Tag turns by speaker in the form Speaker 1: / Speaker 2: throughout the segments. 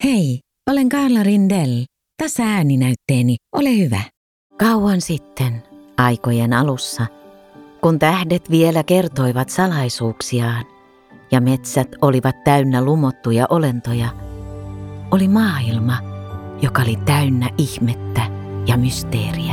Speaker 1: Hei, olen Carla Rindell. Tässä ääninäytteeni. Ole hyvä. Kauan sitten, aikojen alussa, kun tähdet vielä kertoivat salaisuuksiaan ja metsät olivat täynnä lumottuja olentoja, oli maailma, joka oli täynnä ihmettä ja mysteeriä.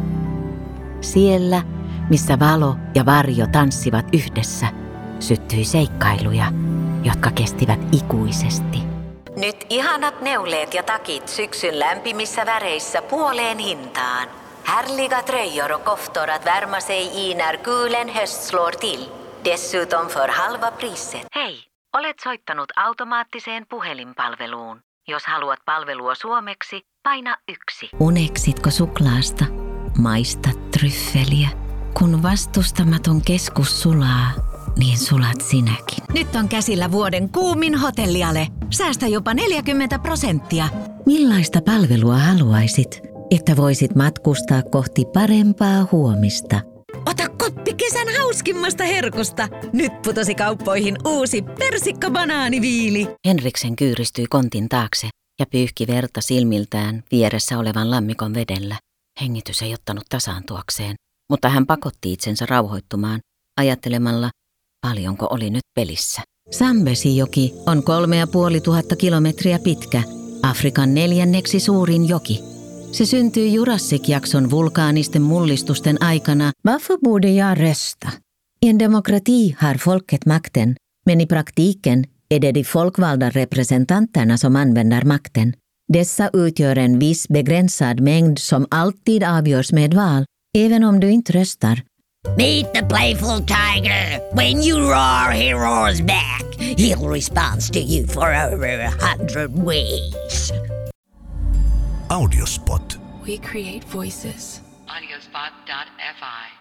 Speaker 1: Siellä, missä valo ja varjo tanssivat yhdessä, syttyi seikkailuja, jotka kestivät ikuisesti. Nyt ihanat neuleet ja takit syksyn lämpimissä väreissä puoleen hintaan. Härliga tröjor och koftor att värma sig i när kulen höst slår till. Dessutom för halva priset. Hei, olet soittanut automaattiseen puhelinpalveluun. Jos haluat palvelua suomeksi, paina 1. Uneksitko suklaasta? Maista tryffeliä. Kun vastustamaton keskus sulaa, niin sulat sinäkin. Nyt on käsillä vuoden kuumin hotelliale. Säästä jopa 40%. Millaista palvelua haluaisit, että voisit matkustaa kohti parempaa huomista? Ota koppi kesän hauskimmasta herkusta. Nyt putosi kauppoihin uusi persikka-banaaniviili. Henriksen kyyristyi kontin taakse ja pyyhki verta silmiltään vieressä olevan lammikon vedellä. Hengitys ei ottanut tasaantuakseen, mutta hän pakotti itsensä rauhoittumaan ajattelemalla, paljonko oli nyt pelissä. Zambesijoki on 3500 kilometriä pitkä, Afrikan 4. suurin joki. Se syntyi Jurassic-jakson vulkaanisten mullistusten aikana. Varför borde jag rösta? I en demokrati har folket makten, men i praktiken är det de folkvalda representanterna som använder makten. Dessa utgör en viss begränsad mängd som alltid avgörs med val, även om du inte röstar.
Speaker 2: Meet the playful tiger. When you roar, he roars back. He'll respond to you for over 100 ways.
Speaker 3: Audiospot.
Speaker 4: We create voices.
Speaker 5: Audiospot.fi